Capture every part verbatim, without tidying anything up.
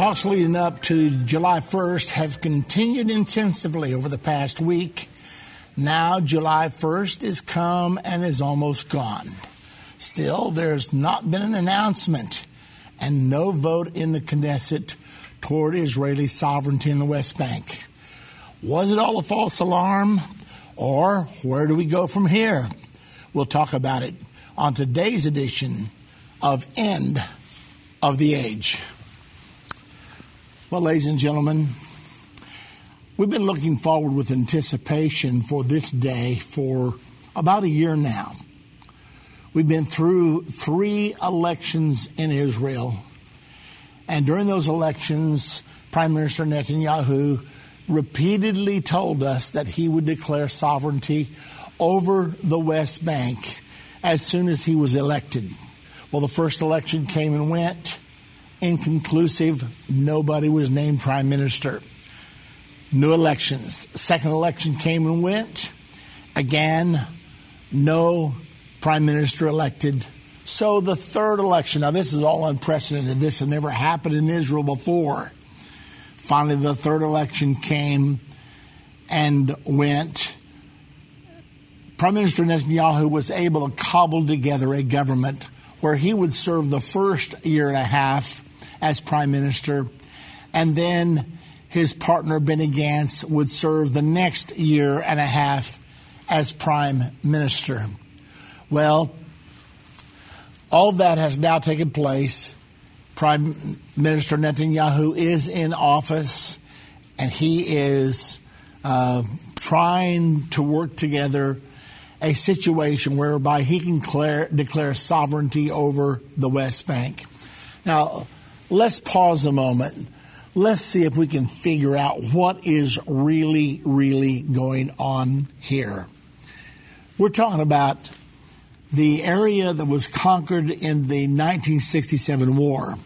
talks leading up to July first have continued intensively over the past week. Now July first is come and is almost gone. Still, there's not been an announcement and no vote in the Knesset toward Israeli sovereignty in the West Bank. Was it all a false alarm, or where do we go from here? We'll talk about it on today's edition of End of the Age. Well, ladies and gentlemen, we've been looking forward with anticipation for this day for about a year now. We've been through three elections in Israel, and during those elections, Prime Minister Netanyahu repeatedly told us that he would declare sovereignty over the West Bank as soon as he was elected. Well, the first election came and went. Inconclusive. Nobody was named prime minister. New elections. Second election came and went. Again, no prime minister elected. So the third election. Now, this is all unprecedented. This had never happened in Israel before. Finally, the third election came and went. Prime Minister Netanyahu was able to cobble together a government where he would serve the first year and a half as prime minister, and then his partner Benny Gantz would serve the next year and a half as prime minister. Well, all that has now taken place. Prime Minister Netanyahu is in office, and he is uh, trying to work together a situation whereby he can declare, declare sovereignty over the West Bank. Now, let's pause a moment. Let's see if we can figure out what is really, really going on here. We're talking about the area that was conquered in the nineteen sixty-seven war.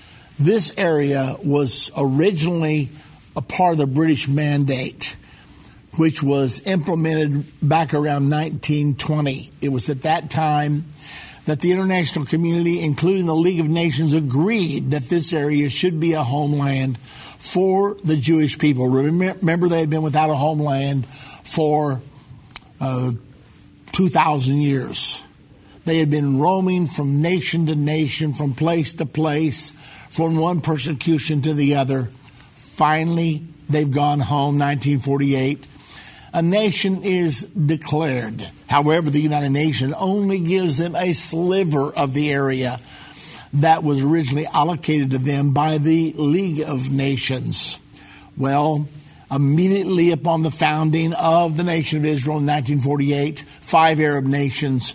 This area was originally a part of the British Mandate, which was implemented back around nineteen twenty. It was at that time that the international community, including the League of Nations, agreed that this area should be a homeland for the Jewish people. Remember, they had been without a homeland for uh, two thousand years. They had been roaming from nation to nation, from place to place, from one persecution to the other. Finally, they've gone home, nineteen forty-eight. A nation is declared. However, the United Nations only gives them a sliver of the area that was originally allocated to them by the League of Nations. Well, immediately upon the founding of the nation of Israel in nineteen forty-eight, five Arab nations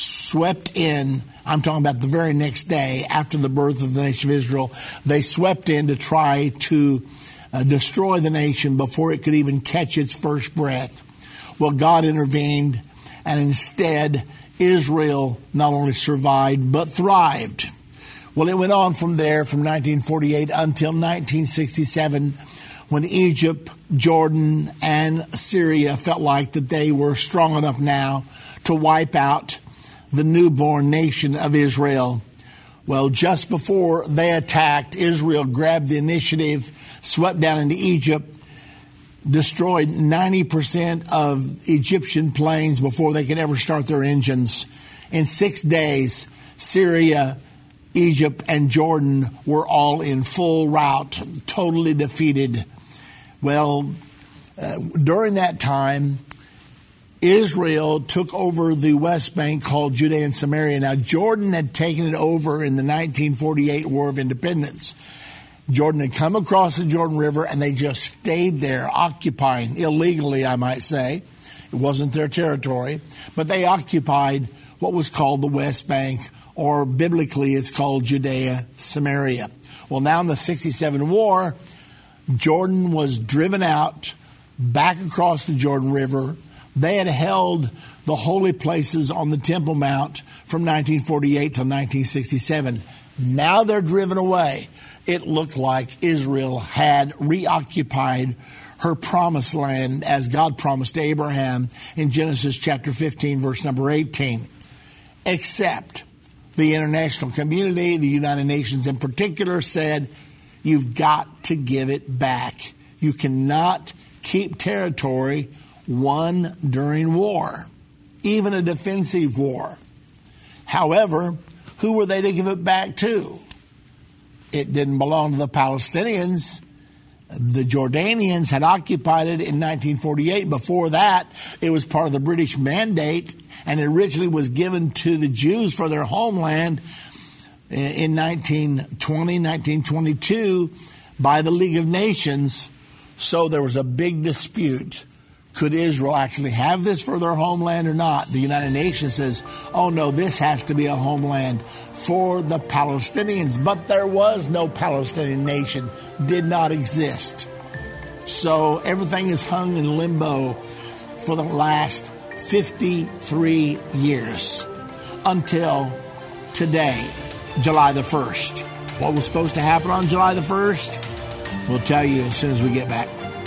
swept in. I'm talking about the very next day after the birth of the nation of Israel. They swept in to try to uh, destroy the nation before it could even catch its first breath. Well, God intervened, and instead Israel not only survived but thrived. Well, it went on from there from nineteen forty-eight until nineteen sixty-seven, when Egypt, Jordan, and Syria felt like that they were strong enough now to wipe out the newborn nation of Israel. Well, just before they attacked, Israel grabbed the initiative, swept down into Egypt, destroyed ninety percent of Egyptian planes before they could ever start their engines. In six days, Syria, Egypt, and Jordan were all in full rout, totally defeated. Well, uh, during that time, Israel took over the West Bank called Judea and Samaria. Now, Jordan had taken it over in the nineteen forty-eight War of Independence. Jordan had come across the Jordan River, and they just stayed there, occupying, illegally, I might say. It wasn't their territory, but they occupied what was called the West Bank, or biblically it's called Judea, Samaria. Well, now in the sixty-seven war, Jordan was driven out back across the Jordan River. They had held the holy places on the Temple Mount from nineteen forty-eight to nineteen sixty-seven. Now they're driven away. It looked like Israel had reoccupied her promised land as God promised to Abraham in Genesis chapter fifteen, verse number eighteen. Except the international community, the United Nations in particular, said, You've got to give it back. You cannot keep territory won during war, even a defensive war. However, who were they to give it back to? It didn't belong to the Palestinians. The Jordanians had occupied it in nineteen forty-eight. Before that, it was part of the British Mandate, and it originally was given to the Jews for their homeland in nineteen twenty, nineteen twenty-two by the League of Nations. So there was a big dispute. Could Israel actually have this for their homeland or not? The United Nations says, oh no, this has to be a homeland for the Palestinians. But there was no Palestinian nation, did not exist. So everything is hung in limbo for the last fifty-three years until today, July the first. What was supposed to happen on July the first? We'll tell you as soon as we get back.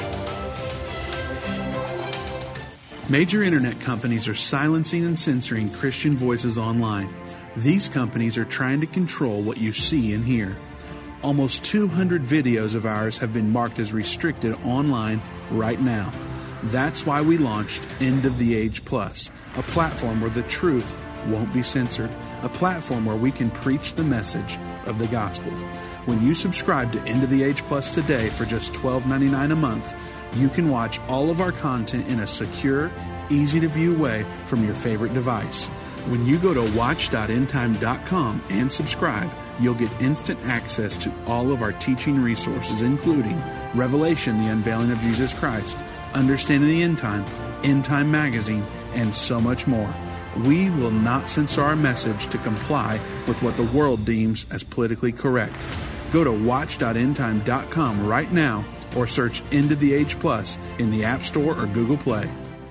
Major internet companies are silencing and censoring Christian voices online. These companies are trying to control what you see and hear. Almost two hundred videos of ours have been marked as restricted online right now. That's why we launched End of the Age Plus, a platform where the truth won't be censored, a platform where we can preach the message of the gospel. When you subscribe to End of the Age Plus today for just twelve ninety-nine a month, you can watch all of our content in a secure, easy-to-view way from your favorite device. When you go to watch dot end time dot com and subscribe, you'll get instant access to all of our teaching resources, including Revelation, the Unveiling of Jesus Christ, Understanding the End Time, End Time Magazine, and so much more. We will not censor our message to comply with what the world deems as politically correct. Go to watch dot end time dot com right now or search End of the Age Plus in the App Store or Google Play.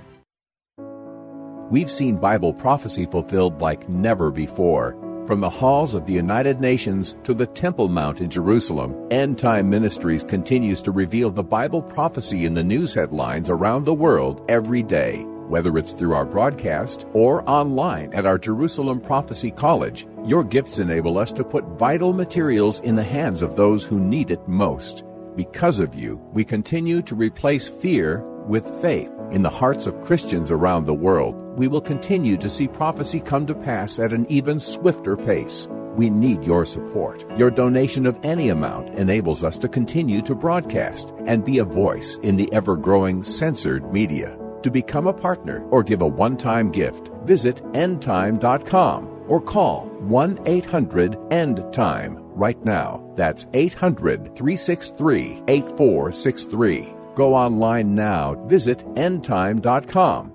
We've seen Bible prophecy fulfilled like never before. From the halls of the United Nations to the Temple Mount in Jerusalem, End Time Ministries continues to reveal the Bible prophecy in the news headlines around the world every day. Whether it's through our broadcast or online at our Jerusalem Prophecy College, your gifts enable us to put vital materials in the hands of those who need it most. Because of you, we continue to replace fear with faith in the hearts of Christians around the world. We will continue to see prophecy come to pass at an even swifter pace. We need your support. Your donation of any amount enables us to continue to broadcast and be a voice in the ever-growing censored media. To become a partner or give a one-time gift, visit end time dot com or call one eight hundred end time right now. That's eight hundred, three six three, eight four six three. Go online now. Visit end time dot com.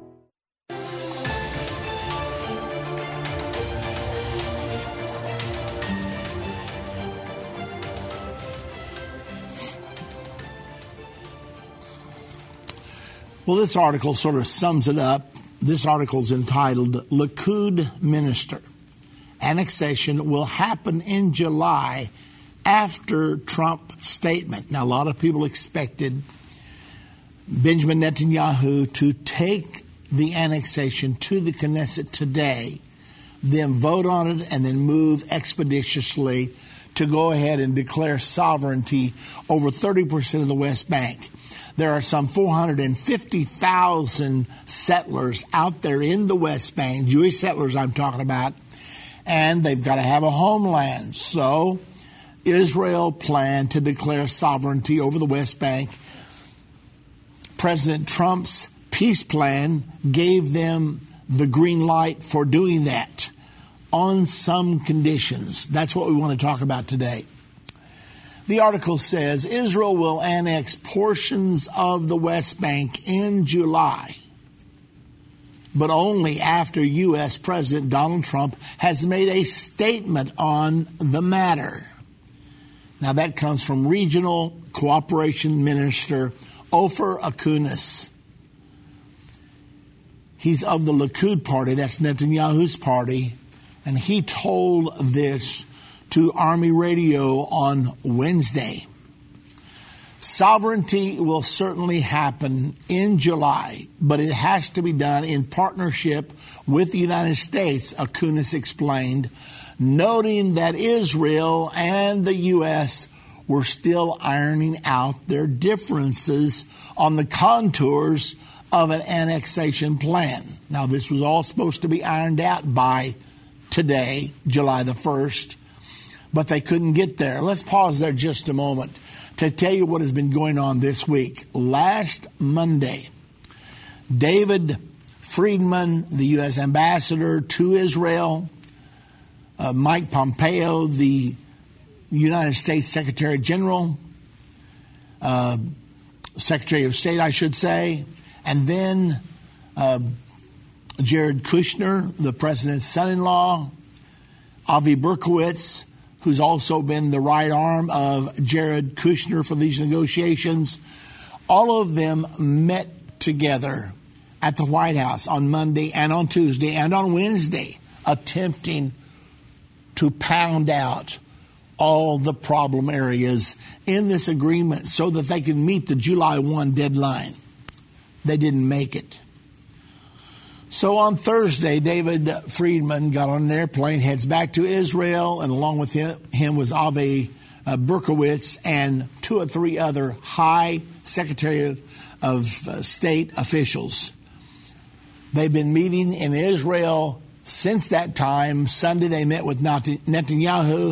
Well, this article sort of sums it up. This article is entitled, Likud Minister. Annexation will happen in July after Trump statement. Now, a lot of people expected Benjamin Netanyahu to take the annexation to the Knesset today, then vote on it, and then move expeditiously to go ahead and declare sovereignty over thirty percent of the West Bank. There are some four hundred fifty thousand settlers out there in the West Bank, Jewish settlers I'm talking about, and they've got to have a homeland. So Israel planned to declare sovereignty over the West Bank. President Trump's peace plan gave them the green light for doing that on some conditions. That's what we want to talk about today. The article says Israel will annex portions of the West Bank in July, but only after U S President Donald Trump has made a statement on the matter. Now, that comes from Regional Cooperation Minister Ofer Acunis. He's of the Likud party, that's Netanyahu's party, and he told this to Army Radio on Wednesday. Sovereignty will certainly happen in July, but it has to be done in partnership with the United States, Acunis explained, noting that Israel and the U S were still ironing out their differences on the contours of an annexation plan. Now, this was all supposed to be ironed out by today, July the first, but they couldn't get there. Let's pause there just a moment to tell you what has been going on this week. Last Monday, David Friedman, the U S ambassador to Israel, uh, Mike Pompeo, the United States Secretary General, uh, Secretary of State, I should say, and then uh, Jared Kushner, the president's son-in-law, Avi Berkowitz, who's also been the right arm of Jared Kushner for these negotiations. All of them met together at the White House on Monday and on Tuesday and on Wednesday, attempting to pound out all the problem areas in this agreement so that they can meet the July first deadline. They didn't make it. So on Thursday, David Friedman got on an airplane, heads back to Israel, and along with him, him was Avi uh, Berkowitz and two or three other high Secretary of uh, State officials. They've been meeting in Israel since that time. Sunday they met with Netanyahu.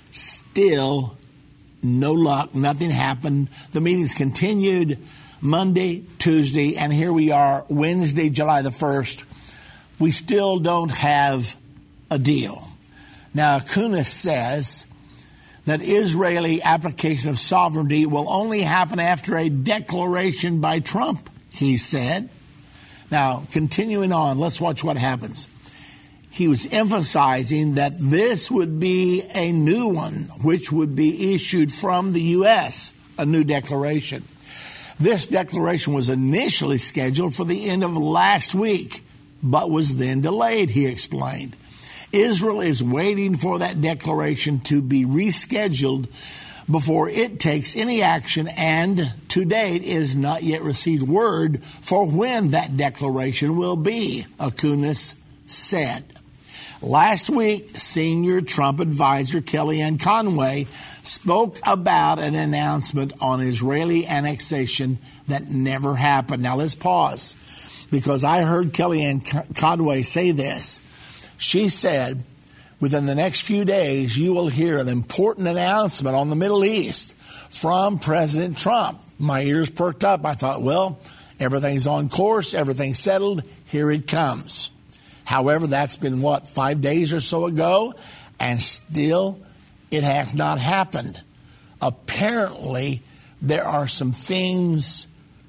Still no luck. Nothing happened. The meetings continued Monday, Tuesday, and here we are, Wednesday, July the first. We still don't have a deal. Now, Kunis says that Israeli application of sovereignty will only happen after a declaration by Trump, he said. Now, continuing on, let's watch what happens. He was emphasizing that this would be a new one, which would be issued from the U S, a new declaration. This declaration was initially scheduled for the end of last week, but was then delayed, he explained. Israel is waiting for that declaration to be rescheduled before it takes any action, and to date it has not yet received word for when that declaration will be, Akunis said. Last week, senior Trump advisor Kellyanne Conway spoke about an announcement on Israeli annexation that never happened. Now, let's pause, because I heard Kellyanne Conway say this. She said, within the next few days, you will hear an important announcement on the Middle East from President Trump. My ears perked up. I thought, well, everything's on course, everything's settled, here it comes. However, that's been, what, five days or so ago, and still it has not happened. Apparently, there are some things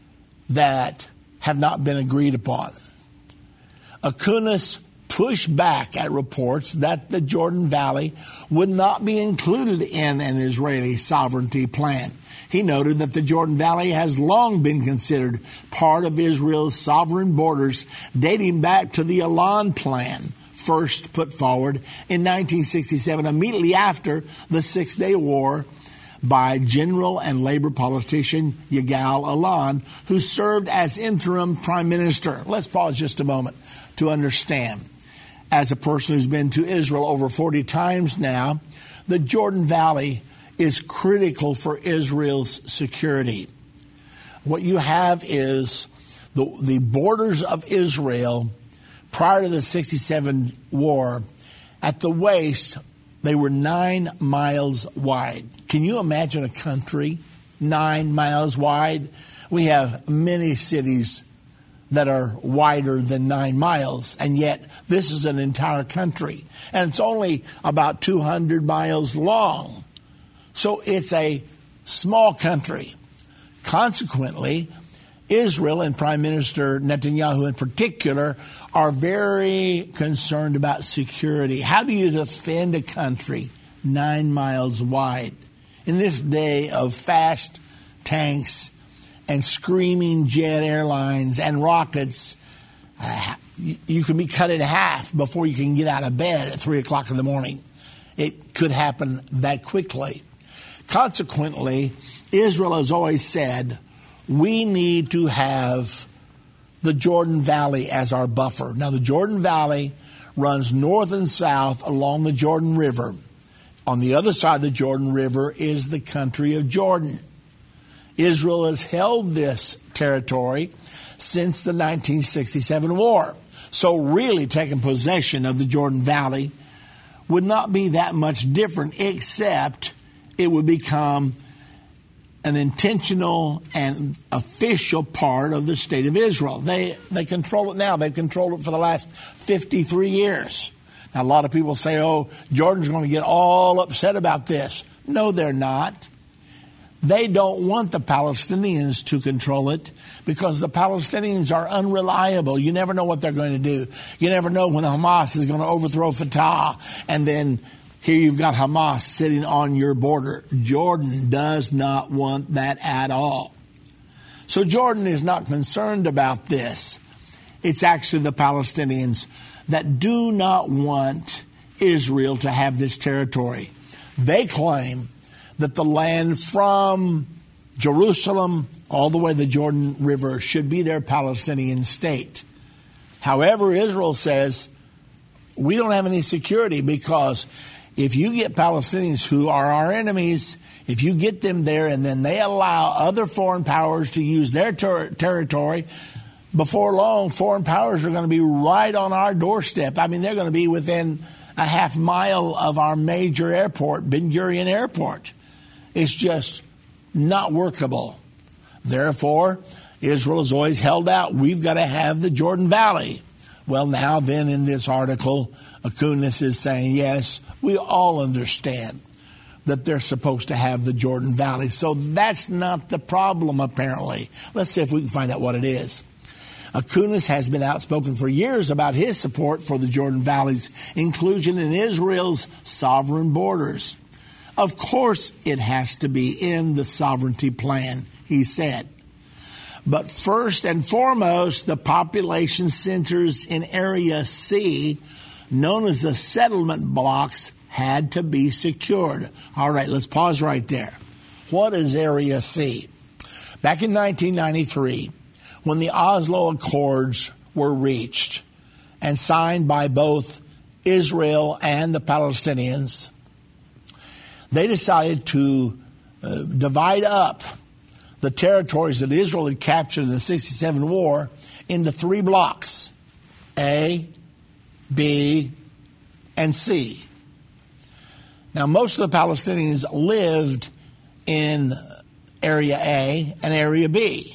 that have not been agreed upon. Akunis pushed back at reports that the Jordan Valley would not be included in an Israeli sovereignty plan. He noted that the Jordan Valley has long been considered part of Israel's sovereign borders, dating back to the Elan Plan, first put forward in nineteen sixty-seven, immediately after the Six-Day War, by general and labor politician Yigal Elan, who served as interim prime minister. Let's pause just a moment to understand. As a person who's been to Israel over forty times now, the Jordan Valley is critical for Israel's security. What you have is the, the borders of Israel prior to the sixty-seven war. At the waist, they were nine miles wide. Can you imagine a country nine miles wide? We have many cities that are wider than nine miles, and yet this is an entire country. And it's only about two hundred miles long. So it's a small country. Consequently, Israel and Prime Minister Netanyahu in particular are very concerned about security. How do you defend a country nine miles wide? In this day of fast tanks and screaming jet airlines and rockets, uh, you, you can be cut in half before you can get out of bed at three o'clock in the morning. It could happen that quickly. Consequently, Israel has always said, we need to have the Jordan Valley as our buffer. Now, the Jordan Valley runs north and south along the Jordan River. On the other side of the Jordan River is the country of Jordan. Israel has held this territory since the nineteen sixty-seven war. So really taking possession of the Jordan Valley would not be that much different, except it would become an intentional and official part of the state of Israel. They they control it now. They've controlled it for the last fifty-three years. Now, a lot of people say, oh, Jordan's going to get all upset about this. No, they're not. They don't want the Palestinians to control it because the Palestinians are unreliable. You never know what they're going to do. You never know when Hamas is going to overthrow Fatah, and then here you've got Hamas sitting on your border. Jordan does not want that at all. So Jordan is not concerned about this. It's actually the Palestinians that do not want Israel to have this territory. They claim that the land from Jerusalem all the way to the Jordan River should be their Palestinian state. However, Israel says, we don't have any security because if you get Palestinians who are our enemies, if you get them there and then they allow other foreign powers to use their ter- territory, before long, foreign powers are going to be right on our doorstep. I mean, they're going to be within a half mile of our major airport, Ben Gurion Airport. It's just not workable. Therefore, Israel has always held out. We've got to have the Jordan Valley. Well, now then in this article, Acunis is saying, yes, we all understand that they're supposed to have the Jordan Valley. So that's not the problem, apparently. Let's see if we can find out what it is. Acunis has been outspoken for years about his support for the Jordan Valley's inclusion in Israel's sovereign borders. Of course, it has to be in the sovereignty plan, he said. But first and foremost, the population centers in Area C, known as the settlement blocks, had to be secured. All right, let's pause right there. What is Area C? Back in nineteen ninety-three, when the Oslo Accords were reached and signed by both Israel and the Palestinians, they decided to uh, divide up the territories that Israel had captured in the sixty-seven war into three blocks, A, B, and C. Now, most of the Palestinians lived in Area A and Area B.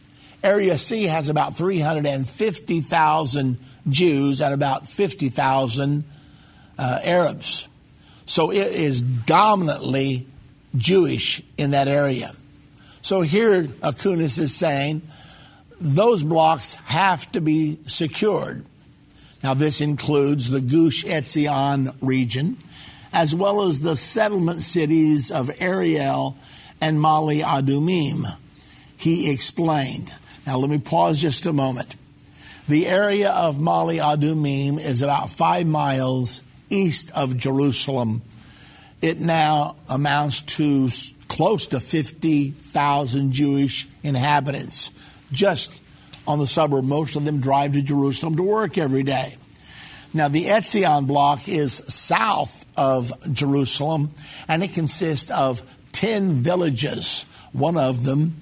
Area C has about three hundred fifty thousand Jews and about fifty thousand uh, Arabs. So it is dominantly Jewish in that area. So here Acunis is saying those blocks have to be secured. Now this includes the Gush Etzion region, as well as the settlement cities of Ariel and Mali Adumim, he explained. Now let me pause just a moment. The area of Mali Adumim is about five miles east of Jerusalem. It now amounts to close to fifty thousand Jewish inhabitants just on the suburb. Most of them drive to Jerusalem to work every day. Now, the Etzion block is south of Jerusalem, and it consists of ten villages. One of them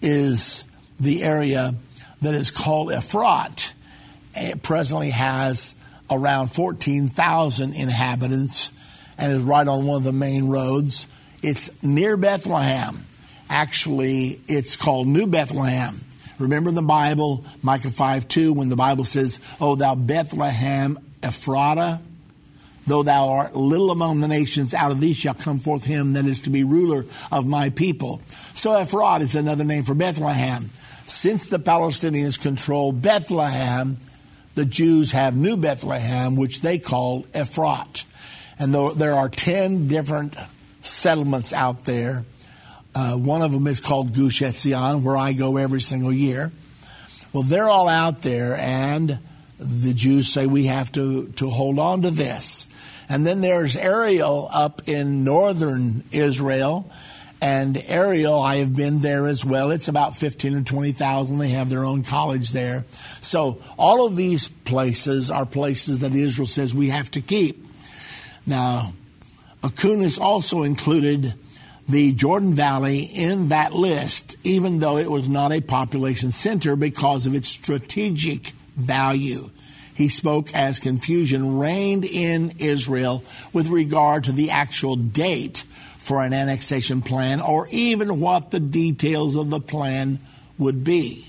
is the area that is called Efrat. It presently has around fourteen thousand inhabitants and is right on one of the main roads. It's near Bethlehem. Actually, it's called New Bethlehem. Remember in the Bible, Micah five two, when the Bible says, "O thou Bethlehem Ephratah, though thou art little among the nations, out of thee shall come forth him that is to be ruler of my people." So Ephrat is another name for Bethlehem. Since the Palestinians control Bethlehem, the Jews have New Bethlehem, which they call Efrat. And there are ten different settlements out there. Uh, one of them is called Gush Etzion, where I go every single year. Well, they're all out there, and the Jews say we have to, to hold on to this. And then there's Ariel up in northern Israel. And Ariel, I have been there as well. It's about fifteen or twenty thousand. They have their own college there. So all of these places are places that Israel says we have to keep. Now, Acunas also included the Jordan Valley in that list, even though it was not a population center because of its strategic value. He spoke as confusion reigned in Israel with regard to the actual date for an annexation plan or even what the details of the plan would be.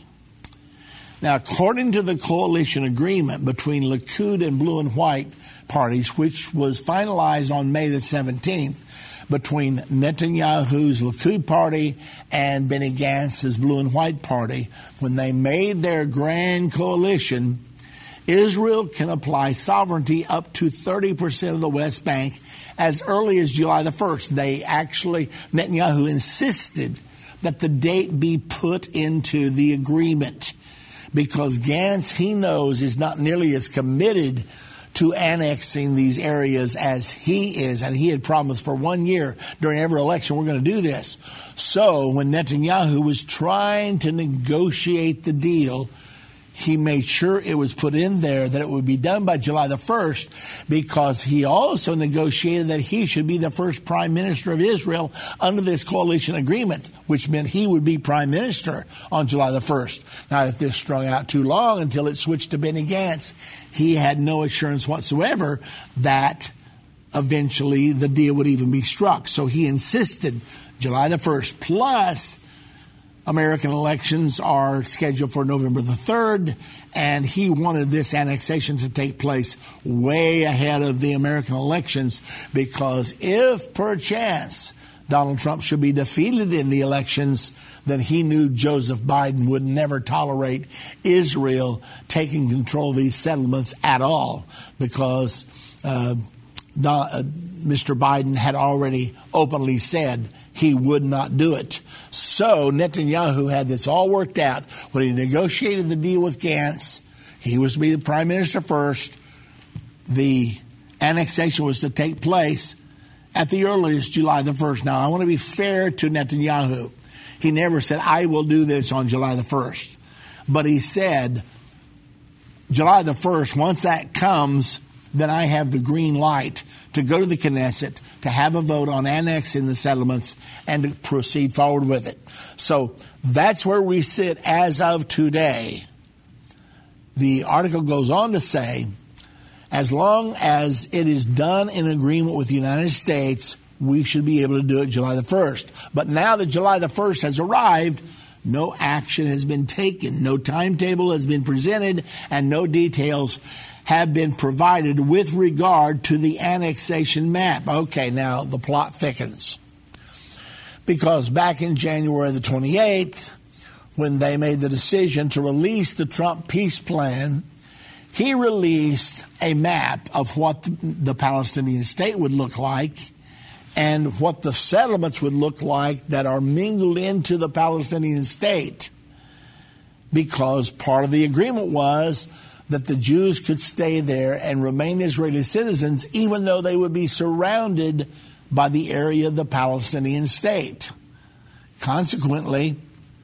Now, according to the coalition agreement between Likud and Blue and White parties, which was finalized on May the seventeenth, between Netanyahu's Likud party and Benny Gantz's Blue and White party, when they made their grand coalition, Israel can apply sovereignty up to thirty percent of the West Bank as early as July the first. They actually, Netanyahu insisted that the date be put into the agreement because Gantz, he knows, is not nearly as committed to annexing these areas as he is. And he had promised for one year during every election, we're going to do this. So when Netanyahu was trying to negotiate the deal, he made sure it was put in there that it would be done by July the first because he also negotiated that he should be the first prime minister of Israel under this coalition agreement, which meant he would be prime minister on July the first. Now, if this strung out too long until it switched to Benny Gantz, he had no assurance whatsoever that eventually the deal would even be struck. So he insisted July the first. Plus, American elections are scheduled for November the third, and he wanted this annexation to take place way ahead of the American elections because if perchance Donald Trump should be defeated in the elections, then he knew Joseph Biden would never tolerate Israel taking control of these settlements at all because uh, Don, uh, Mister Biden had already openly said he would not do it. So Netanyahu had this all worked out. When he negotiated the deal with Gantz, he was to be the prime minister first. The annexation was to take place at the earliest July the first. Now, I want to be fair to Netanyahu. He never said, I will do this on July the first. But he said, July the first, once that comes, then I have the green light to go to the Knesset, to have a vote on annexing the settlements, and to proceed forward with it. So that's where we sit as of today. The article goes on to say, as long as it is done in agreement with the United States, we should be able to do it July the first. But now that July the first has arrived, no action has been taken, no timetable has been presented, and no details have been provided with regard to the annexation map. Okay, now the plot thickens. Because back in January the twenty-eighth, when they made the decision to release the Trump peace plan, he released a map of what the, the Palestinian state would look like and what the settlements would look like that are mingled into the Palestinian state. Because part of the agreement was that the Jews could stay there and remain Israeli citizens even though they would be surrounded by the area of the Palestinian state. Consequently,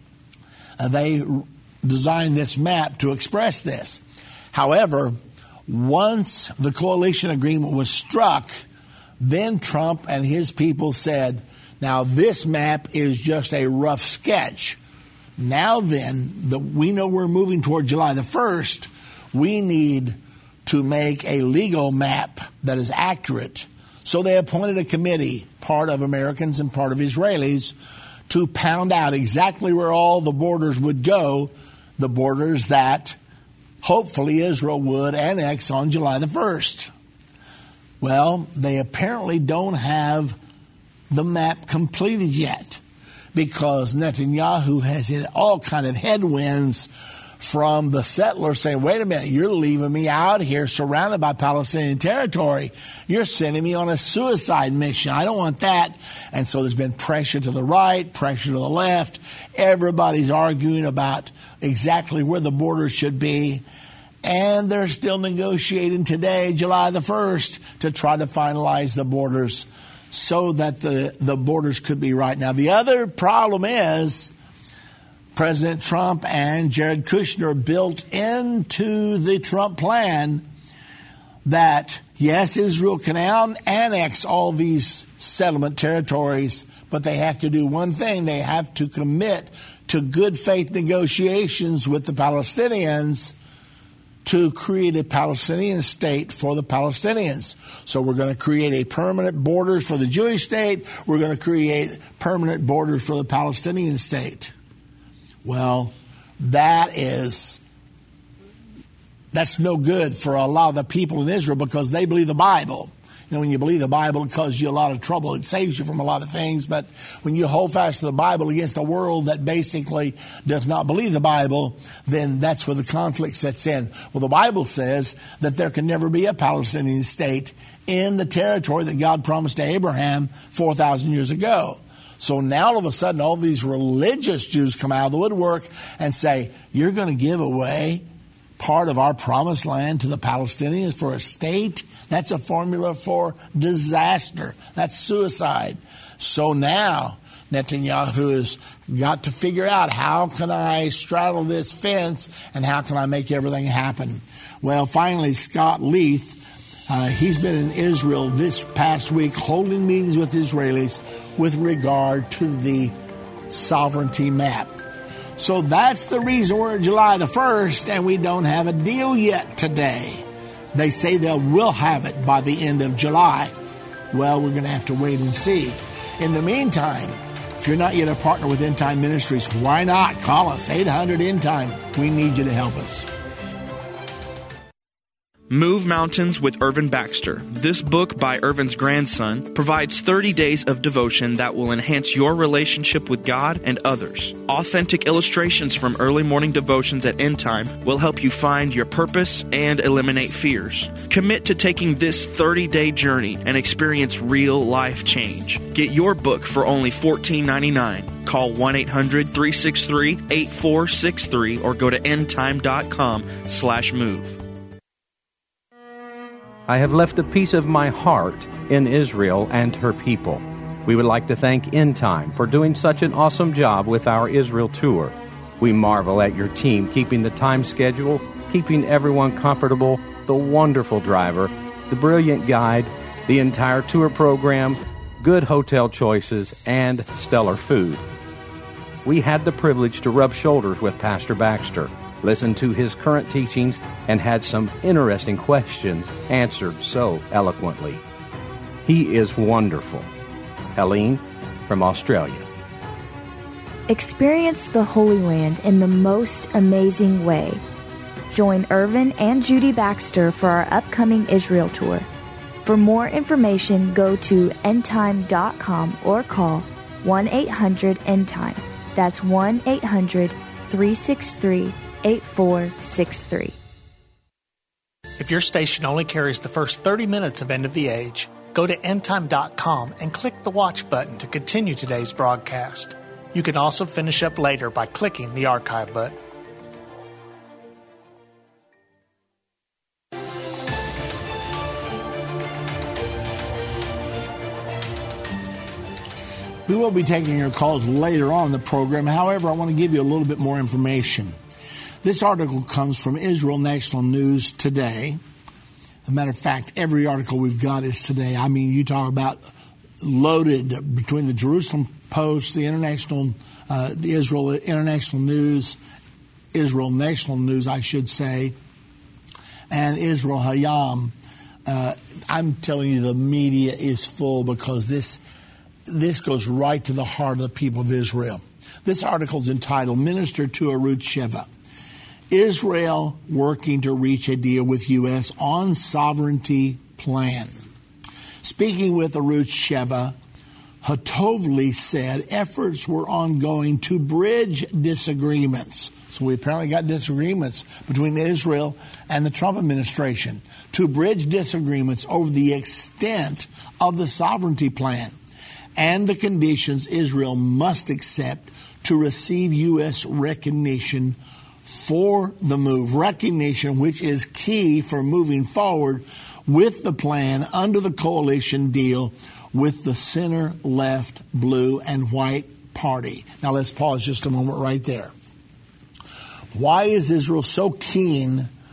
they designed this map to express this. However, once the coalition agreement was struck, then Trump and his people said, now this map is just a rough sketch. Now then, the, we know we're moving toward July the first. We need to make a legal map that is accurate. So they appointed a committee, part of Americans and part of Israelis, to pound out exactly where all the borders would go, the borders that hopefully Israel would annex on July the first. Well, they apparently don't have the map completed yet because Netanyahu has hit all kind of headwinds from the settlers saying, wait a minute, you're leaving me out here surrounded by Palestinian territory. You're sending me on a suicide mission. I don't want that. And so there's been pressure to the right, pressure to the left. Everybody's arguing about exactly where the borders should be. And they're still negotiating today, July the first, to try to finalize the borders so that the, the borders could be right. Now, the other problem is President Trump and Jared Kushner built into the Trump plan that, yes, Israel can annex all these settlement territories, but they have to do one thing. They have to commit to good faith negotiations with the Palestinians to create a Palestinian state for the Palestinians. So we're going to create a permanent borders for the Jewish state. We're going to create permanent borders for the Palestinian state. Well, that is, that's no good for a lot of the people in Israel because they believe the Bible. You know, when you believe the Bible, it causes you a lot of trouble. It saves you from a lot of things. But when you hold fast to the Bible against a world that basically does not believe the Bible, then that's where the conflict sets in. Well, the Bible says that there can never be a Palestinian state in the territory that God promised to Abraham four thousand years ago. So now all of a sudden, all these religious Jews come out of the woodwork and say, you're going to give away part of our promised land to the Palestinians for a state? That's a formula for disaster. That's suicide. So now Netanyahu has got to figure out, how can I straddle this fence and how can I make everything happen? Well, finally, Scott Leith, uh, he's been in Israel this past week holding meetings with Israelis with regard to the sovereignty map. So that's the reason we're July the first and we don't have a deal yet today. They say they will have it by the end of July. Well, we're going to have to wait and see. In the meantime, if you're not yet a partner with End Time Ministries, why not? Call us, eight hundred End Time. We need you to help us. Move Mountains with Irvin Baxter. This book by Irvin's grandson provides thirty days of devotion that will enhance your relationship with God and others. Authentic illustrations from early morning devotions at End Time will help you find your purpose and eliminate fears. Commit to taking this thirty-day journey and experience real life change. Get your book for only fourteen ninety-nine. Call one eight hundred three six three eight four six three or go to endtime.com slash move. I have left a piece of my heart in Israel and her people. We would like to thank End Time for doing such an awesome job with our Israel tour. We marvel at your team keeping the time schedule, keeping everyone comfortable, the wonderful driver, the brilliant guide, the entire tour program, good hotel choices, and stellar food. We had the privilege to rub shoulders with Pastor Baxter, listen to his current teachings, and had some interesting questions answered so eloquently. He is wonderful. Helene from Australia. Experience the Holy Land in the most amazing way. Join Irvin and Judy Baxter for our upcoming Israel tour. For more information, go to end time dot com or call one eight hundred end time. That's one eight hundred three six three eight four six three. If your station only carries the first thirty minutes of End of the Age, go to end time dot com and click the watch button to continue today's broadcast. You can also finish up later by clicking the archive button. We will be taking your calls later on in the program. However, I want to give you a little bit more information. This article comes from Israel National News Today. As a matter of fact, every article we've got is today. I mean, you talk about loaded between the Jerusalem Post, the International, uh, the Israel International News, Israel National News, I should say, and Israel Hayam. Uh, I'm telling you, the media is full because this this goes right to the heart of the people of Israel. This article is entitled "Minister to Arutz Sheva." Israel working to reach a deal with U S on sovereignty plan. Speaking with Arutz Sheva, Hatovli said efforts were ongoing to bridge disagreements. So we apparently got disagreements between Israel and the Trump administration to bridge disagreements over the extent of the sovereignty plan and the conditions Israel must accept to receive U S recognition for the move, recognition which is key for moving forward with the plan under the coalition deal with the center, left, blue, and white party. Now let's pause just a moment right there. Why is Israel so keen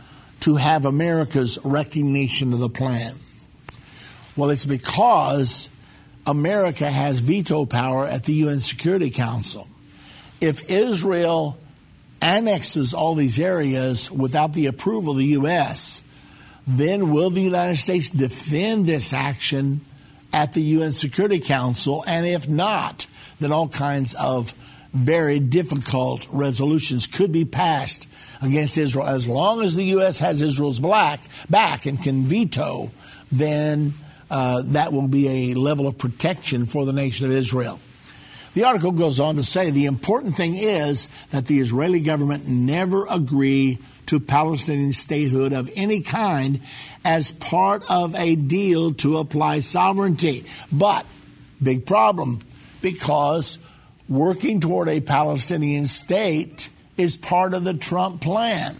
to have America's recognition of the plan? Well, it's because America has veto power at the U N Security Council. If Israel annexes all these areas without the approval of the U S, then will the United States defend this action at the U N Security Council? And if not, then all kinds of very difficult resolutions could be passed against Israel. As long as the U S has Israel's black back and can veto, then uh, that will be a level of protection for the nation of Israel. The article goes on to say the important thing is that the Israeli government never agree to Palestinian statehood of any kind as part of a deal to apply sovereignty. But, big problem, because working toward a Palestinian state is part of the Trump plan.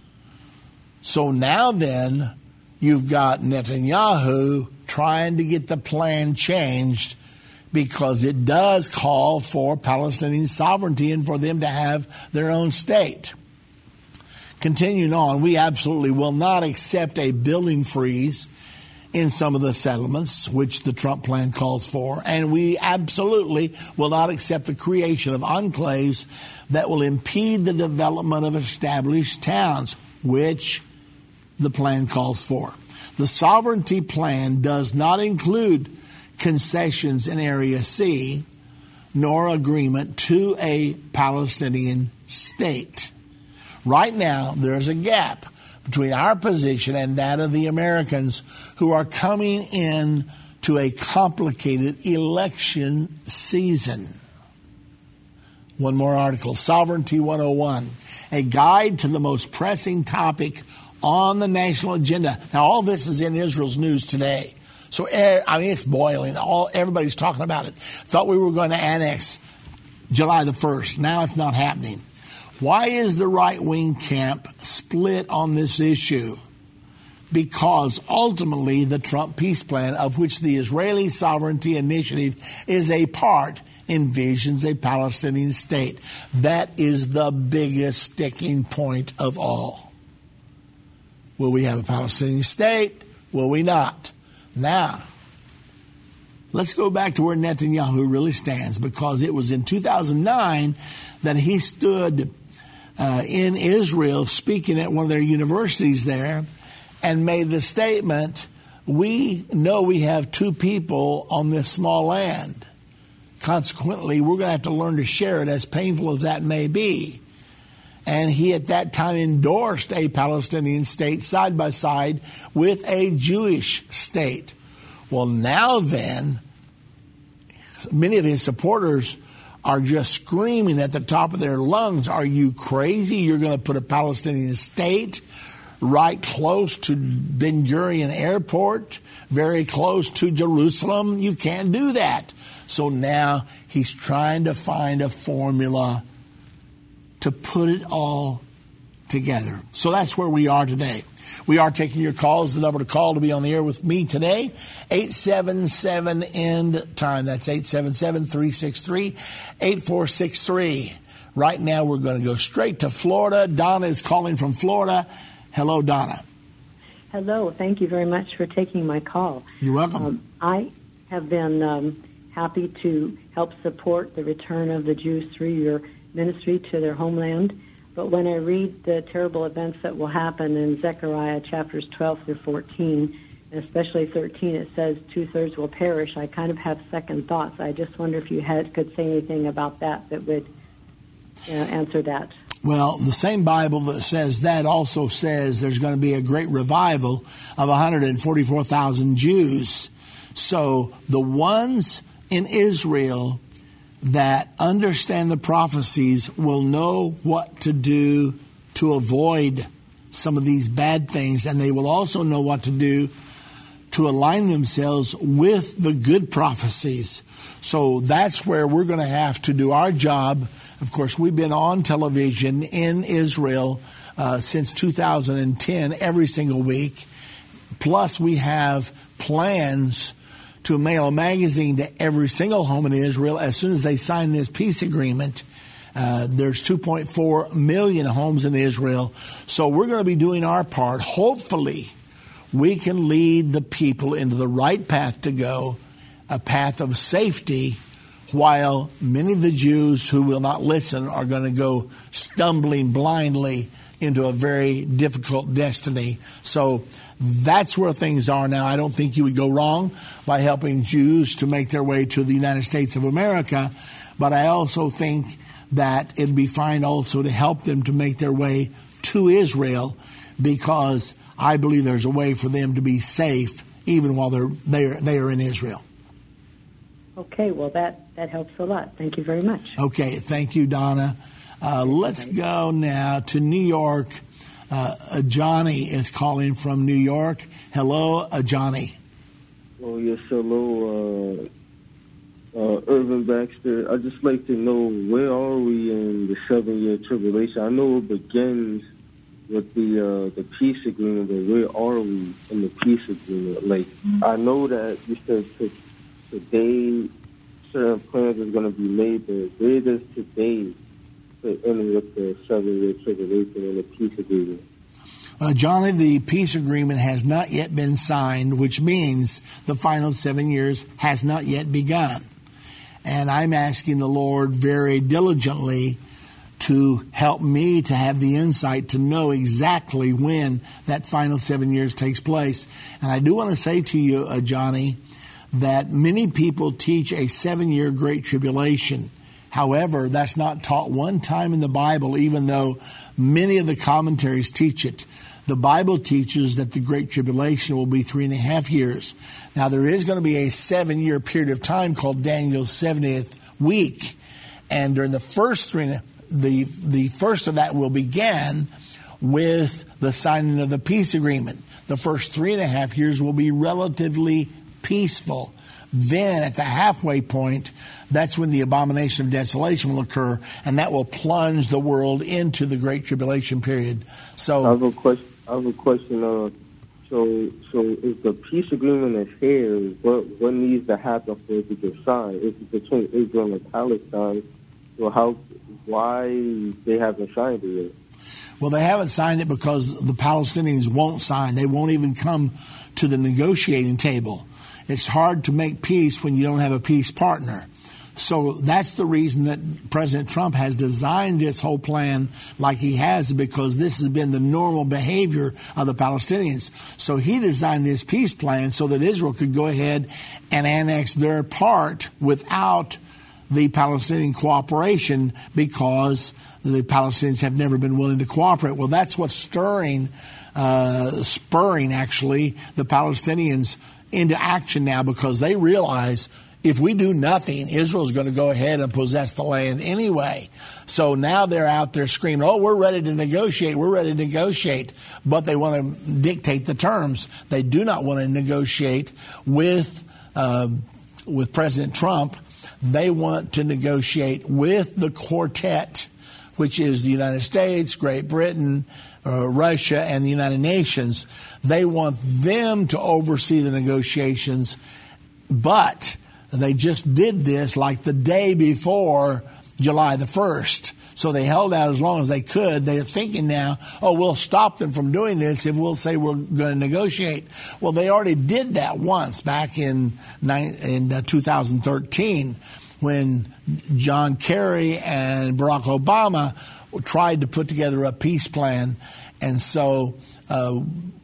So now then, you've got Netanyahu trying to get the plan changed because it does call for Palestinian sovereignty and for them to have their own state. Continuing on, we absolutely will not accept a building freeze in some of the settlements, which the Trump plan calls for, and we absolutely will not accept the creation of enclaves that will impede the development of established towns, which the plan calls for. The sovereignty plan does not include concessions in Area C, nor agreement to a Palestinian state. Right now, there's a gap between our position and that of the Americans who are coming in to a complicated election season. One more article, Sovereignty one oh one, a guide to the most pressing topic on the national agenda. Now, all this is in Israel's news today. So, I mean, it's boiling. All everybody's talking about it. Thought we were going to annex July the first. Now it's not happening. Why is the right-wing camp split on this issue? Because ultimately the Trump peace plan, of which the Israeli Sovereignty Initiative is a part, envisions a Palestinian state. That is the biggest sticking point of all. Will we have a Palestinian state? Will we not? Now, let's go back to where Netanyahu really stands, because it was in two thousand nine that he stood uh, in Israel speaking at one of their universities there and made the statement, we know we have two people on this small land. Consequently, we're going to have to learn to share it, as painful as that may be. And he at that time endorsed a Palestinian state side by side with a Jewish state. Well, now then, many of his supporters are just screaming at the top of their lungs, are you crazy? You're going to put a Palestinian state right close to Ben Gurion Airport, very close to Jerusalem? You can't do that. So now he's trying to find a formula to put it all together. So that's where we are today. We are taking your calls. The number to call to be on the air with me today, eight seven seven, end time. That's eight seven seven, three six three, eight four six three. Right now we're going to go straight to Florida. Donna is calling from Florida. Hello, Donna. Hello. Thank you very much for taking my call. You're welcome. Um, I have been um, happy to help support the return of the Jews through your ministry to their homeland. But when I read the terrible events that will happen in Zechariah chapters twelve through fourteen, and especially thirteen, it says two-thirds will perish. I kind of have second thoughts. I just wonder if you had could say anything about that that would you know, answer that. Well, the same Bible that says that also says there's going to be a great revival of one hundred forty-four thousand Jews. So the ones in Israel that understand the prophecies will know what to do to avoid some of these bad things, and they will also know what to do to align themselves with the good prophecies. So that's where we're going to have to do our job. Of course, we've been on television in Israel uh, since two thousand ten, every single week. Plus, we have plans to mail a magazine to every single home in Israel as soon as they sign this peace agreement. Uh, there's two point four million homes in Israel. So we're going to be doing our part. Hopefully, we can lead the people into the right path to go, a path of safety, while many of the Jews who will not listen are going to go stumbling blindly into a very difficult destiny. So that's where things are now. I don't think you would go wrong by helping Jews to make their way to the United States of America, but I also think that it'd be fine also to help them to make their way to Israel, because I believe there's a way for them to be safe even while they're they're they are in Israel. Okay, well that that helps a lot. Thank you very much. Okay, thank you, Donna. Uh, let's go now to New York. Uh, Johnny is calling from New York. Hello, uh, Johnny. Oh, yes, hello, uh, uh, Irvin Baxter. I'd just like to know, where are we in the seven-year tribulation? I know it begins with the uh, the peace agreement, but where are we in the peace agreement? Like, I know that you said to, today certain plans are going to be made, but where does today fit in with the seven-year tribulation and the peace agreement? Uh, Johnny, the peace agreement has not yet been signed, which means the final seven years has not yet begun. And I'm asking the Lord very diligently to help me to have the insight to know exactly when that final seven years takes place. And I do want to say to you, uh, Johnny, that many people teach a seven-year Great Tribulation. However, that's not taught one time in the Bible, even though many of the commentaries teach it. The Bible teaches that the Great Tribulation will be three and a half years. Now, there is going to be a seven-year period of time called Daniel's seventieth week. And during the first three, the, the first of that will begin with the signing of the peace agreement. The first three and a half years will be relatively peaceful. Then at the halfway point, that's when the abomination of desolation will occur, and that will plunge the world into the Great Tribulation period. So I have a question. I have a question. Uh, so, so if the peace agreement is here, what what needs to happen for it to get signed? It's between Israel and Palestine. So how, why they haven't signed it yet? Well, they haven't signed it because the Palestinians won't sign. They won't even come to the negotiating table. It's hard to make peace when you don't have a peace partner. So that's the reason that President Trump has designed this whole plan like he has, because this has been the normal behavior of the Palestinians. So he designed this peace plan so that Israel could go ahead and annex their part without the Palestinian cooperation, because the Palestinians have never been willing to cooperate. Well, that's what's stirring, uh, spurring actually the Palestinians into action now, because they realize if we do nothing, Israel's going to go ahead and possess the land anyway. So now they're out there screaming, oh, we're ready to negotiate, we're ready to negotiate. But they want to dictate the terms. They do not want to negotiate with uh, with President Trump. They want to negotiate with the quartet, which is the United States, Great Britain, uh, Russia, and the United Nations. They want them to oversee the negotiations, but they just did this like the day before July the first. So they held out as long as they could. They're thinking now, oh, we'll stop them from doing this if we'll say we're going to negotiate. Well, they already did that once back in, in uh, two thousand thirteen when John Kerry and Barack Obama tried to put together a peace plan. And so uh,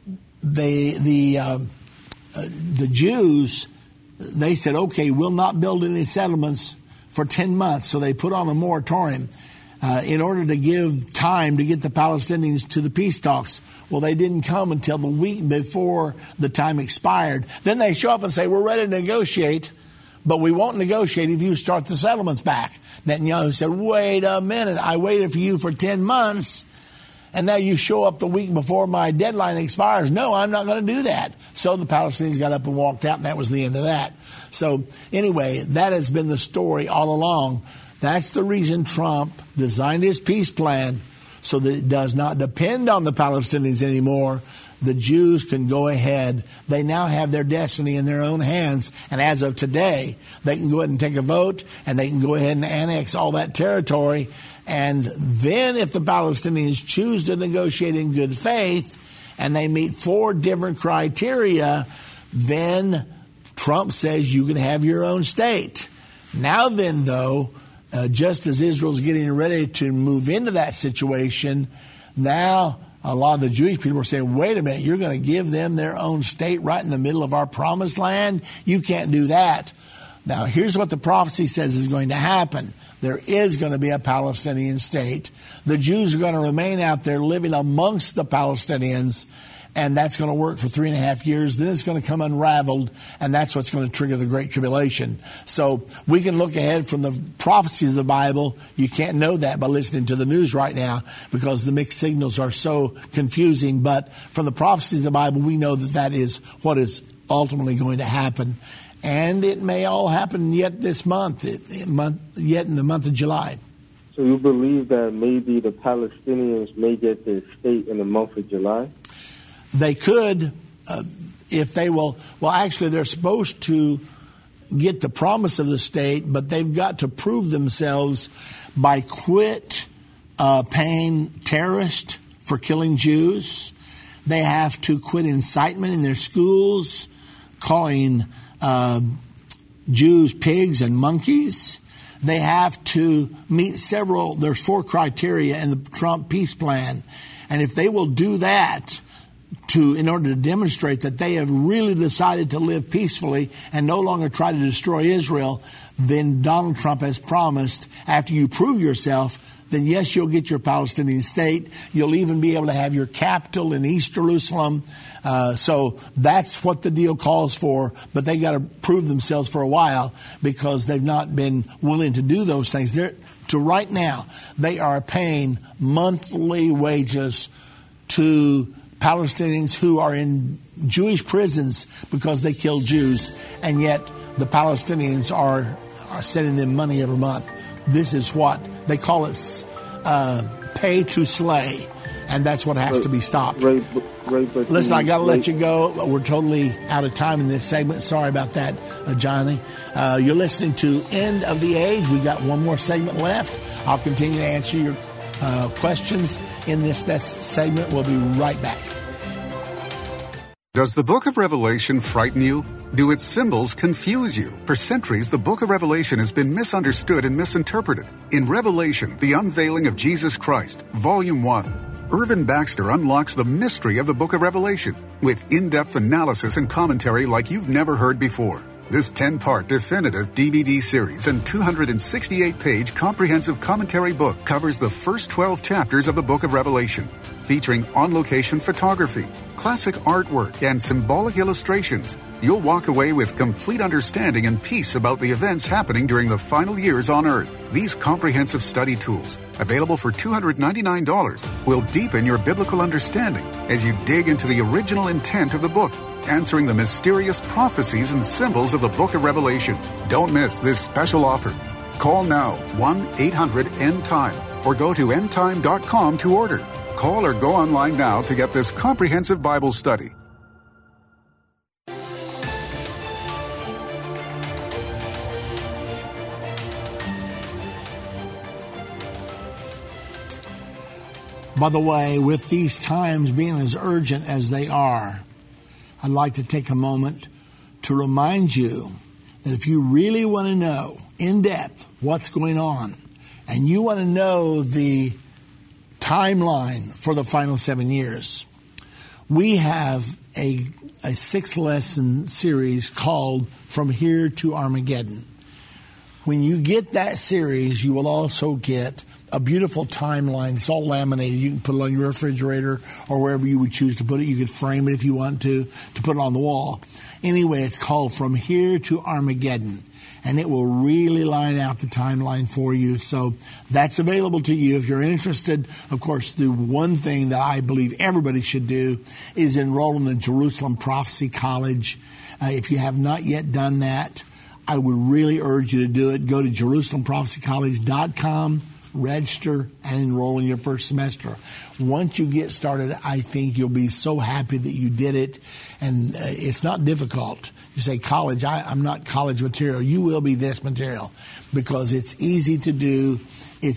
they the uh, uh, the Jews, they said, okay, we'll not build any settlements for ten months. So they put on a moratorium uh, in order to give time to get the Palestinians to the peace talks. Well, they didn't come until the week before the time expired. Then they show up and say, we're ready to negotiate, but we won't negotiate if you start the settlements back. Netanyahu said, wait a minute, I waited for you for ten months. And now you show up the week before my deadline expires. No, I'm not going to do that. So the Palestinians got up and walked out, and that was the end of that. So anyway, that has been the story all along. That's the reason Trump designed his peace plan, so that it does not depend on the Palestinians anymore. The Jews can go ahead. They now have their destiny in their own hands. And as of today, they can go ahead and take a vote, and they can go ahead and annex all that territory. And then if the Palestinians choose to negotiate in good faith and they meet four different criteria, then Trump says you can have your own state. Now then, though, uh, just as Israel's getting ready to move into that situation, now a lot of the Jewish people are saying, wait a minute, you're going to give them their own state right in the middle of our promised land? You can't do that. Now, here's what the prophecy says is going to happen. There is going to be a Palestinian state. The Jews are going to remain out there living amongst the Palestinians, and that's going to work for three and a half years. Then it's going to come unraveled, and that's what's going to trigger the Great Tribulation. So we can look ahead from the prophecies of the Bible. You can't know that by listening to the news right now because the mixed signals are so confusing. But from the prophecies of the Bible, we know that that is what is ultimately going to happen. And it may all happen yet this month, yet in the month of July. So you believe that maybe the Palestinians may get their state in the month of July? They could, uh, if they will. Well, actually, they're supposed to get the promise of the state, but they've got to prove themselves by quit uh, paying terrorists for killing Jews. They have to quit incitement in their schools, calling Uh, Jews, pigs, and monkeys. They have to meet several, there's four criteria in the Trump peace plan. And if they will do that to, in order to demonstrate that they have really decided to live peacefully and no longer try to destroy Israel, then Donald Trump has promised, after you prove yourself, then yes, you'll get your Palestinian state. You'll even be able to have your capital in East Jerusalem. Uh, so that's what the deal calls for. But they got to prove themselves for a while because they've not been willing to do those things. They're, to right now, they are paying monthly wages to Palestinians who are in Jewish prisons because they killed Jews, and yet the Palestinians are are sending them money every month. This is what they call it, uh, pay to slay, and that's what has right, to be stopped. Right, right, but Listen, I got to right. let you go. We're totally out of time in this segment. Sorry about that, uh, Johnny. Uh, you're listening to End of the Age. We got one more segment left. I'll continue to answer your uh, questions in this next segment. We'll be right back. Does the book of Revelation frighten you? Do its symbols confuse you? For centuries, the book of Revelation has been misunderstood and misinterpreted. In Revelation, the unveiling of Jesus Christ, Volume one, Irvin Baxter unlocks the mystery of the book of Revelation with in-depth analysis and commentary like you've never heard before. This ten-part definitive D V D series and two hundred sixty-eight page comprehensive commentary book covers the first twelve chapters of the book of Revelation, featuring on-location photography, classic artwork, and symbolic illustrations. You'll walk away with complete understanding and peace about the events happening during the final years on Earth. These comprehensive study tools, available for two hundred ninety-nine dollars, will deepen your biblical understanding as you dig into the original intent of the book, answering the mysterious prophecies and symbols of the book of Revelation. Don't miss this special offer. Call now, one eight hundred end time, or go to end time dot com to order. Call or go online now to get this comprehensive Bible study. By the way, with these times being as urgent as they are, I'd like to take a moment to remind you that if you really want to know in depth what's going on, and you want to know the timeline for the final seven years, we have a, a six-lesson series called From Here to Armageddon. When you get that series, you will also get a beautiful timeline. It's all laminated. You can put it on your refrigerator or wherever you would choose to put it. You could frame it if you want to, to put it on the wall. Anyway, it's called From Here to Armageddon, and it will really line out the timeline for you. So that's available to you if you're interested. Of course, the one thing that I believe everybody should do is enroll in the Jerusalem Prophecy College. Uh, if you have not yet done that, I would really urge you to do it. Go to jerusalem prophecy college dot com. Register and enroll in your first semester. Once you get started, I think you'll be so happy that you did it. And uh, it's not difficult. You say, college, I, I'm not college material. You will be this material because it's easy to do. It's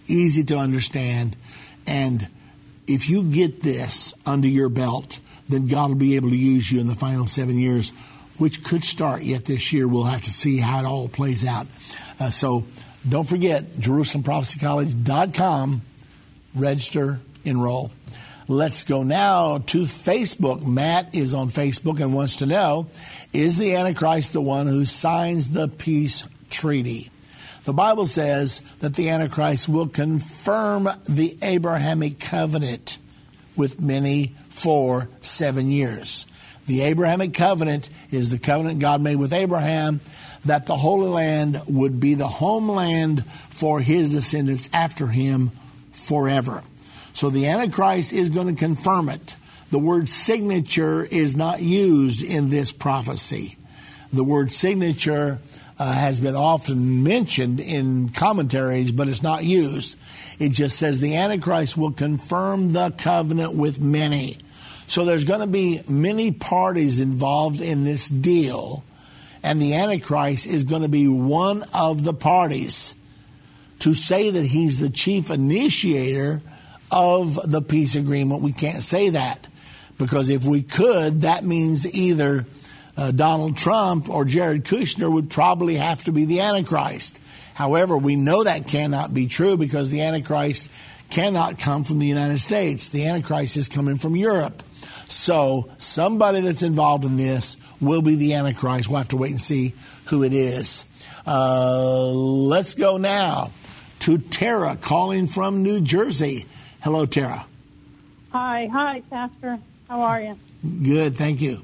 easy to understand. And if you get this under your belt, then God will be able to use you in the final seven years, which could start yet this year. We'll have to see how it all plays out. Uh, so don't forget, Jerusalem Prophecy College dot com. Register, enroll. Let's go now to Facebook. Matt is on Facebook and wants to know, is the Antichrist the one who signs the peace treaty? The Bible says that the Antichrist will confirm the Abrahamic covenant with many for seven years. The Abrahamic covenant is the covenant God made with Abraham, that the Holy Land would be the homeland for his descendants after him forever. So the Antichrist is going to confirm it. The word signature is not used in this prophecy. The word signature uh, has been often mentioned in commentaries, but it's not used. It just says the Antichrist will confirm the covenant with many. So there's going to be many parties involved in this deal, and the Antichrist is going to be one of the parties. To say that he's the chief initiator of the peace agreement, we can't say that. Because if we could, that means either uh, Donald Trump or Jared Kushner would probably have to be the Antichrist. However, we know that cannot be true because the Antichrist cannot come from the United States. The Antichrist is coming from Europe. So somebody that's involved in this will be the Antichrist. We'll have to wait and see who it is. Uh, let's go now to Tara calling from New Jersey. Hello, Tara. Hi. Hi, Pastor. How are you? Good, thank you.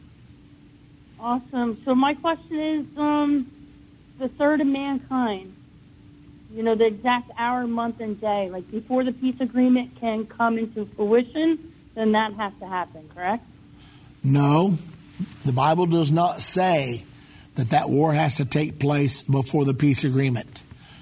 Awesome. So my question is, um, the third of mankind, you know, the exact hour, month, and day, like before the peace agreement can come into fruition, then that has to happen, correct? No, the Bible does not say that that war has to take place before the peace agreement.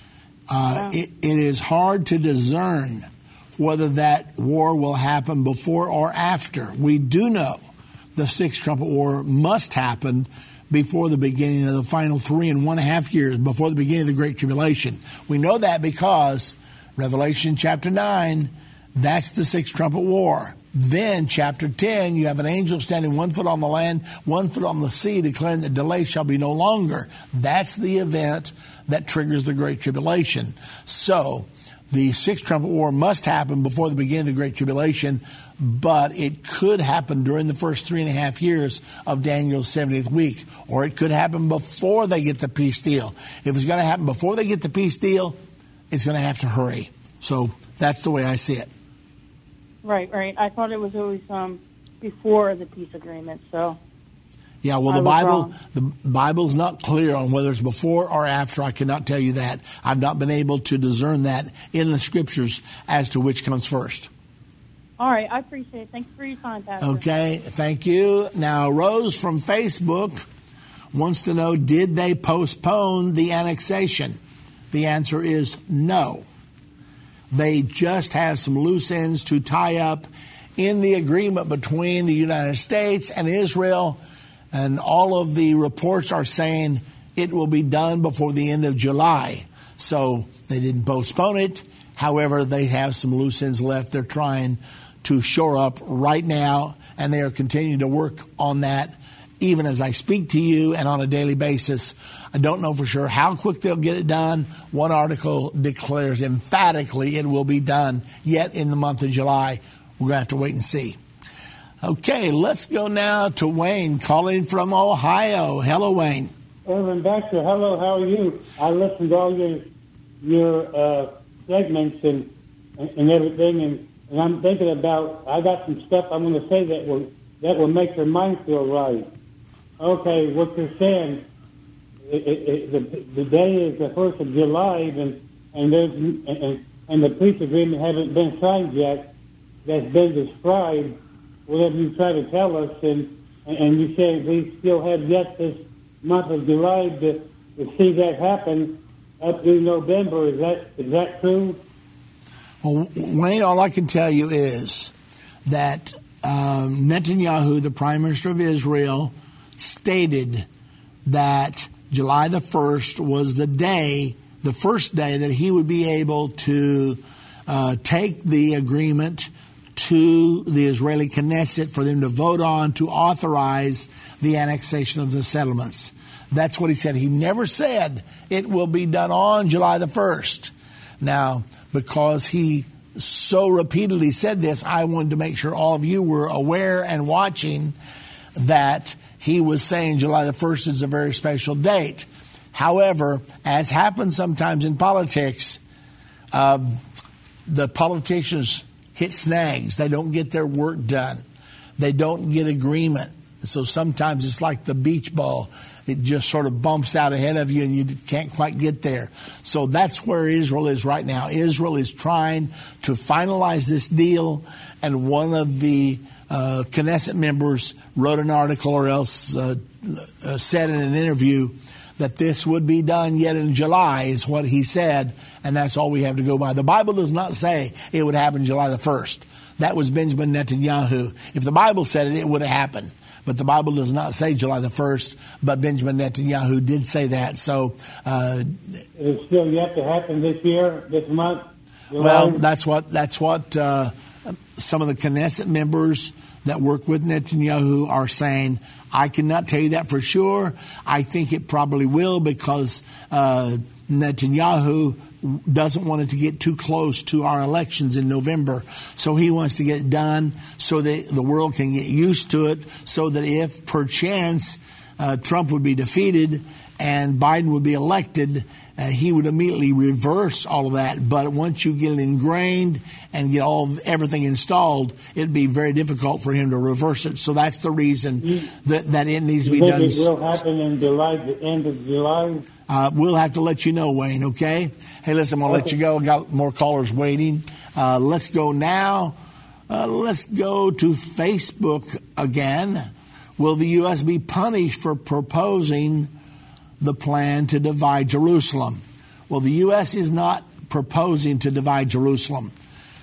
Uh, yeah. it, it is hard to discern whether that war will happen before or after. We do know the Sixth Trumpet War must happen before the beginning of the final three and one and a half years, before the beginning of the Great Tribulation. We know that because Revelation chapter nine, that's the Sixth Trumpet War. Then, chapter ten, you have an angel standing one foot on the land, one foot on the sea, declaring that delay shall be no longer. That's the event that triggers the Great Tribulation. So, the Sixth Trumpet War must happen before the beginning of the Great Tribulation, but it could happen during the first three and a half years of Daniel's seventieth week, or it could happen before they get the peace deal. If it's going to happen before they get the peace deal, it's going to have to hurry. So, that's the way I see it. Right, right. I thought it was always um, before the peace agreement. So, yeah. Well, the Bible, the Bible's not clear on whether it's before or after. I cannot tell you that. I've not been able to discern that in the Scriptures as to which comes first. All right, I appreciate it. Thanks for your time, Pastor. Okay, thank you. Now, Rose from Facebook wants to know: did they postpone the annexation? The answer is no. They just have some loose ends to tie up in the agreement between the United States and Israel, and all of the reports are saying it will be done before the end of July. So they didn't postpone it. However, they have some loose ends left. They're trying to shore up right now, and they are continuing to work on that even as I speak to you and on a daily basis. I don't know for sure how quick they'll get it done. One article declares emphatically it will be done yet in the month of July. We're going to have to wait and see. Okay, let's go now to Wayne calling from Ohio. Hello, Wayne. Irvin Baxter, hello, how are you? I listened to all your your uh, segments and and everything, and, and I'm thinking about, I got some stuff I'm going to say that will, that will make your mind feel right. Okay, what you're saying, it, it, it, the, the day is the first of July, and and, there's, and and the peace agreement hasn't been signed yet. That's been described. Whatever you try to tell us, and and you say we still have yet this month of July to, to see that happen up through November. Is that is that true? Well, Wayne, all I can tell you is that um, Netanyahu, the Prime Minister of Israel, stated that July the first was the day the first day that he would be able to uh, take the agreement to the Israeli Knesset for them to vote on to authorize the annexation of the settlements. That's what he said. He never said it will be done on July the first. Now, because he so repeatedly said this, I wanted to make sure all of you were aware and watching that he was saying July the first is a very special date. However, as happens sometimes in politics, um, the politicians hit snags. They don't get their work done. They don't get agreement. So sometimes it's like the beach ball. It just sort of bumps out ahead of you and you can't quite get there. So that's where Israel is right now. Israel is trying to finalize this deal, and one of the uh, Knesset members wrote an article or else uh, uh, said in an interview that this would be done yet in July is what he said, and that's all we have to go by. The Bible does not say it would happen July the first. That was Benjamin Netanyahu. If the Bible said it, it would have happened. But the Bible does not say July the first, but Benjamin Netanyahu did say that. So uh, it's still yet to happen this year, this month? July? Well, that's what, that's what uh, some of the Knesset members that work with Netanyahu are saying. I cannot tell you that for sure. I think it probably will because uh, Netanyahu doesn't want it to get too close to our elections in November. So he wants to get it done so that the world can get used to it, so that if perchance uh, Trump would be defeated and Biden would be elected, uh, he would immediately reverse all of that. But once you get it ingrained and get all everything installed, it'd be very difficult for him to reverse it. So that's the reason you, that, that it needs to be think done. It will happen in July, the end of July? Uh, we'll have to let you know, Wayne, okay? Hey, listen, I'm going to okay. let you go. I've got more callers waiting. Uh, let's go now. Uh, let's go to Facebook again. Will the U S be punished for proposing the plan to divide Jerusalem? Well, the U S is not proposing to divide Jerusalem.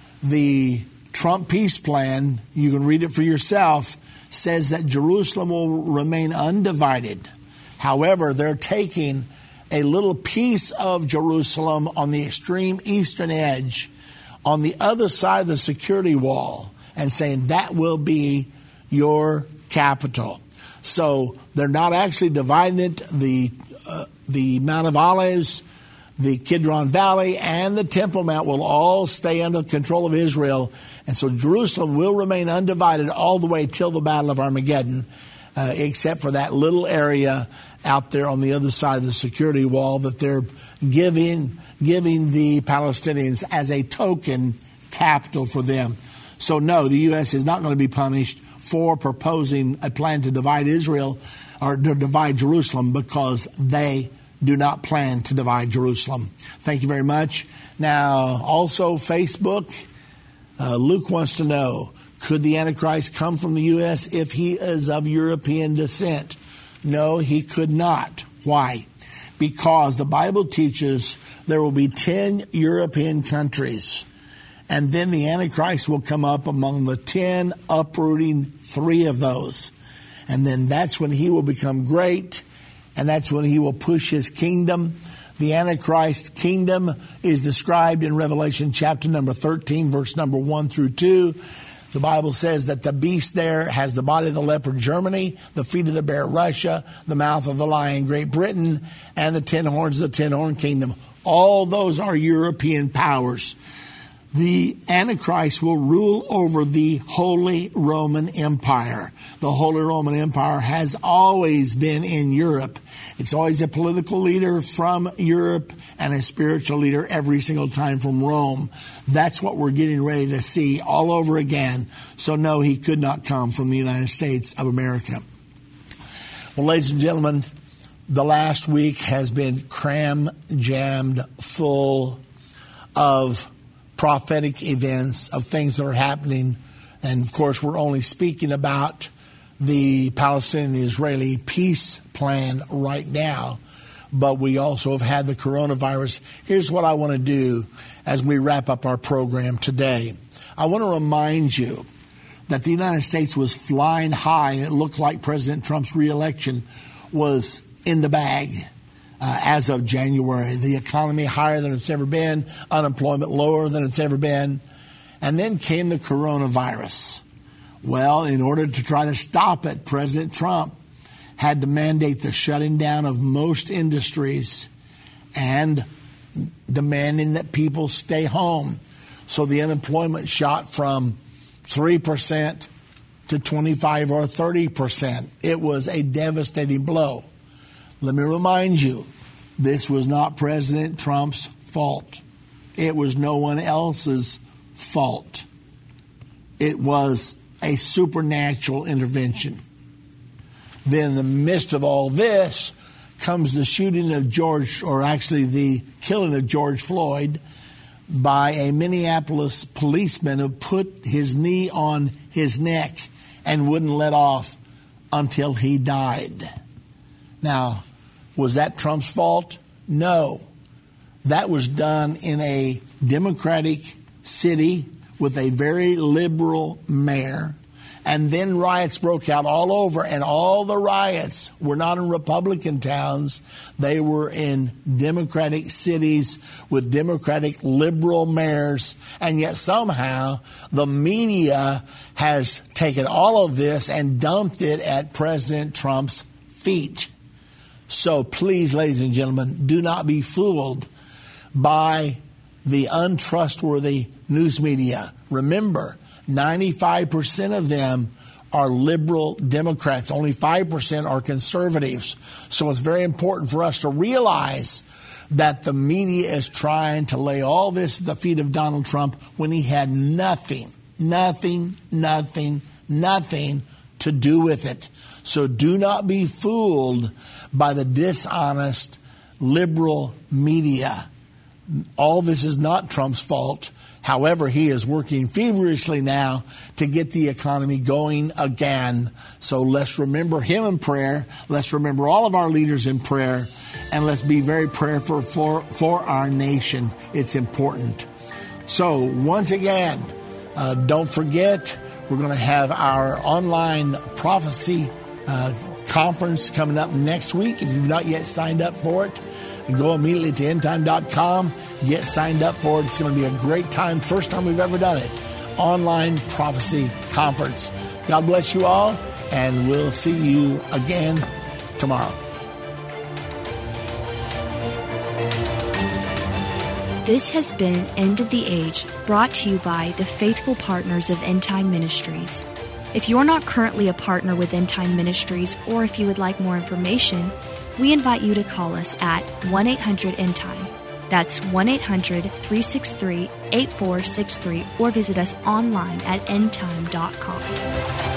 The Trump peace plan, you can read it for yourself, says that Jerusalem will remain undivided. However, they're taking a little piece of Jerusalem on the extreme eastern edge, on the other side of the security wall, and saying that will be your capital. So they're not actually dividing it. The uh, the Mount of Olives, the Kidron Valley, and the Temple Mount will all stay under the control of Israel. And so Jerusalem will remain undivided all the way till the Battle of Armageddon, uh, except for that little area out there on the other side of the security wall that they're giving giving the Palestinians as a token capital for them. So no, the U S is not going to be punished for proposing a plan to divide Israel or to divide Jerusalem, because they do not plan to divide Jerusalem. Thank you very much. Now, also Facebook, uh, Luke wants to know, could the Antichrist come from the U S if he is of European descent? No, he could not. Why? Because the Bible teaches there will be ten European countries, and then the Antichrist will come up among the ten, uprooting three of those. And then that's when he will become great, and that's when he will push his kingdom. The Antichrist kingdom is described in Revelation chapter number thirteen, verse number one through two. The Bible says that the beast there has the body of the leopard, Germany, the feet of the bear, Russia, the mouth of the lion, Great Britain, and the ten horns of the ten horn kingdom. All those are European powers. The Antichrist will rule over the Holy Roman Empire. The Holy Roman Empire has always been in Europe. It's always a political leader from Europe and a spiritual leader every single time from Rome. That's what we're getting ready to see all over again. So no, he could not come from the United States of America. Well, ladies and gentlemen, the last week has been cram-jammed full of prophetic events, of things that are happening. And of course, we're only speaking about the Palestinian-Israeli peace plan right now, but we also have had the coronavirus. Here's what I want to do as we wrap up our program today. I want to remind you that the United States was flying high, and it looked like President Trump's reelection was in the bag. uh, as of January. The economy higher than it's ever been, unemployment lower than it's ever been. And then came the coronavirus. Well, in order to try to stop it, President Trump had to mandate the shutting down of most industries and demanding that people stay home. So the unemployment shot from three percent to twenty-five or thirty percent. It was a devastating blow. Let me remind you, this was not President Trump's fault. It was no one else's fault. It was a supernatural intervention. Then in the midst of all this comes the shooting of George, or actually the killing of George Floyd by a Minneapolis policeman who put his knee on his neck and wouldn't let off until he died. Now, was that Trump's fault? No. That was done in a Democratic city with a very liberal mayor. And then riots broke out all over, and all the riots were not in Republican towns. They were in Democratic cities with Democratic liberal mayors. And yet somehow the media has taken all of this and dumped it at President Trump's feet. So please, ladies and gentlemen, do not be fooled by the untrustworthy news media. Remember, ninety-five percent of them are liberal Democrats. Only five percent are conservatives. So it's very important for us to realize that the media is trying to lay all this at the feet of Donald Trump when he had nothing, nothing, nothing, nothing to do with it. So do not be fooled by the dishonest liberal media. All this is not Trump's fault. However, he is working feverishly now to get the economy going again. So let's remember him in prayer. Let's remember all of our leaders in prayer. And let's be very prayerful for, for our nation. It's important. So once again, uh, don't forget, we're going to have our online prophecy uh, conference coming up next week. If you've not yet signed up for it, go immediately to end time dot com, get signed up for it. It's going to be a great time. First time we've ever done it. Online Prophecy Conference. God bless you all, and we'll see you again tomorrow. This has been End of the Age, brought to you by the faithful partners of End Time Ministries. If you're not currently a partner with End Time Ministries, or if you would like more information, we invite you to call us at one eight hundred end time. That's one eight hundred, three six three, eight four six three, or visit us online at end time dot com.